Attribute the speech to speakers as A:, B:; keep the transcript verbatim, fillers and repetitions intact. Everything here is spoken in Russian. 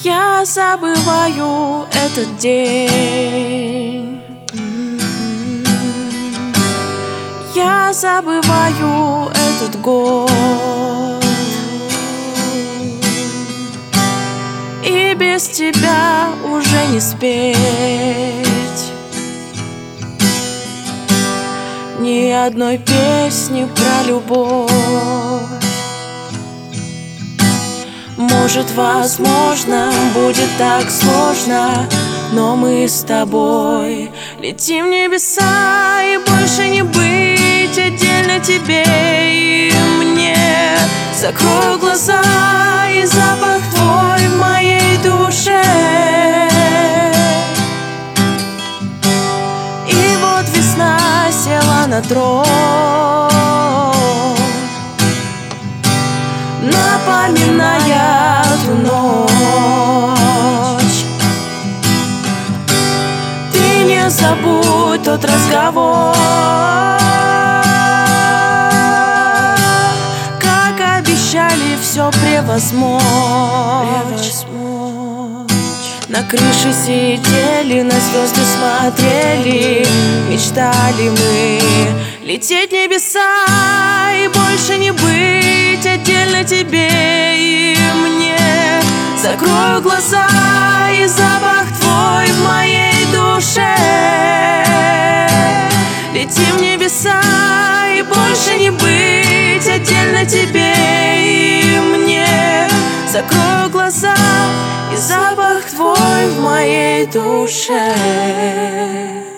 A: Я забываю этот день. Я забываю этот год. И без тебя уже не спеть ни одной песни про любовь. Может, возможно, будет так сложно, но мы с тобой летим в небеса, и больше не быть отдельно тебе и мне. Закрою глаза, и запах твой в моей душе. И вот весна села на трон, напоминая ту ночь. Ты не забудь тот разговор, как обещали все превозмочь. На крыше сидели, на звезды смотрели, мечтали мы лететь в небеса и больше не быть отдельно тебе и мне. Закрою глаза, и запах твой в моей душе. Летим в небеса и больше не быть отдельно тебе и мне. Закрою глаза, и запах твой в моей душе.